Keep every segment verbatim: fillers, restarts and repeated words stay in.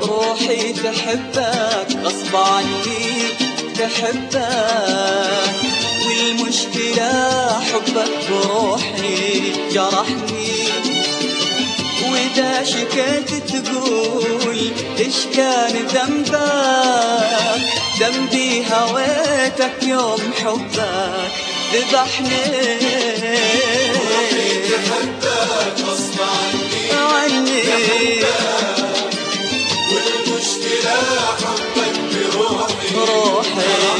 روحي تحبك غصب عني تحبك، والمشكلة حبك بروحي جرحني. وإذا شكيت تقول إيش كان ذنبك، ذنبي هويتك يوم حبك ذبحني. روحي تحبك غصب عني عني تحبك، والمشكلة حبك بروحي روحي.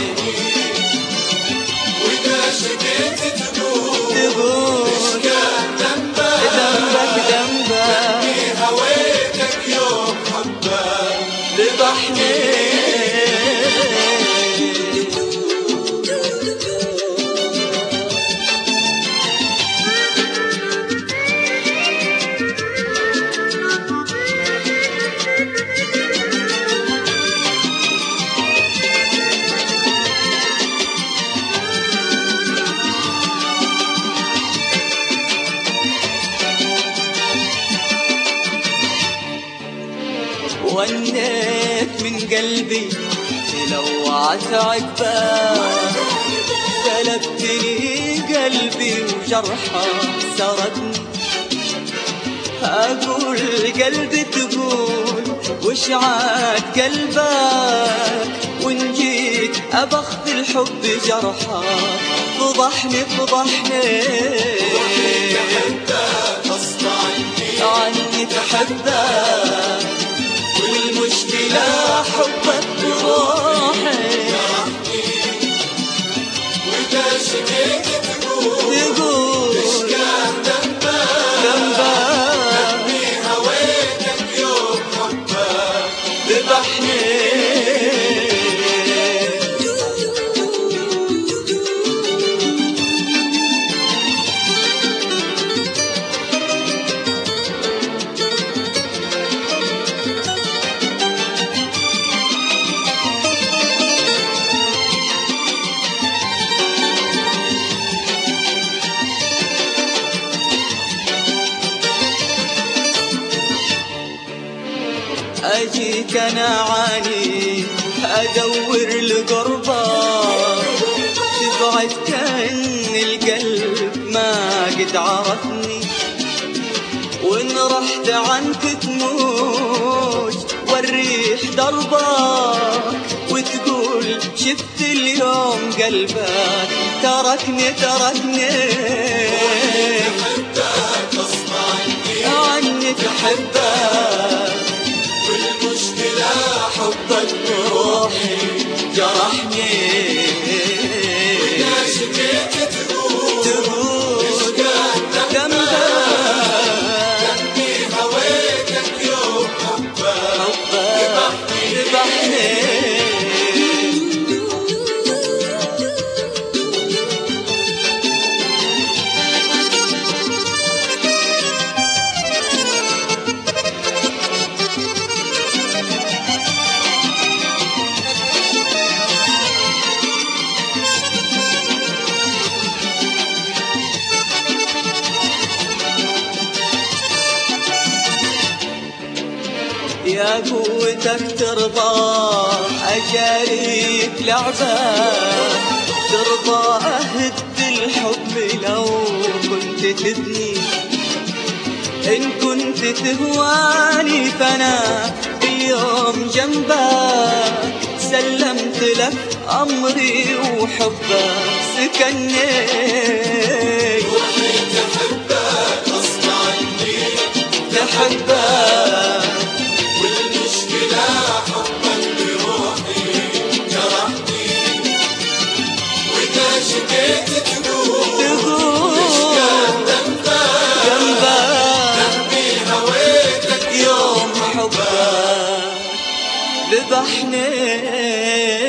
وإذا شكيت تقول تقول إيش كان ذنبك، ذنبك ذنبك ذنبي هويتك يوم حبك ذبحني. ونيت من قلبي تلوعت عقباك، سلبتني قلبي وجرحه سردني. أقول قلبي تقول وش عاد قلبك، وإن جيت أبخذ الحب جرحك فضحني فضحني. تحبك غصب عني عني تحبك، والمشكلة حبك بروحي. وإذا شكيت تقول تقول إيش كان ذنبك، ذنبك ذنبي هويتك يوم حبك ذبحني. أجيك أنا عاني أدور لقربك، تبعد كأن القلب ما قد عرفني. وإن رحت عنك تموت والريح دربك، وتقول شفت اليوم قلبك تركني تركني. تحبك غصب عني عني تحبك، والمشكلة حبك بروحي جرحني. وإذا شكيت تقول تقول إيش كان ذنبك، ذنبك ذنبي هويتك يوم حبك حبك ذبحني. يا قوتك ترضى أجاريك لعبة، ترضى أهد الحب لو كنت تبني. إن كنت تهواني فأنا اليوم جنبك، سلمت لك أمري وحبك سكني. روحي تحبك غصب عني تحبك، والمشكلة حبك بروحي جرحني. وإذا شكيت تقول تقول إيش كان ذنبك، ذنبك ذنبي هويتك يوم حبك ذبحني.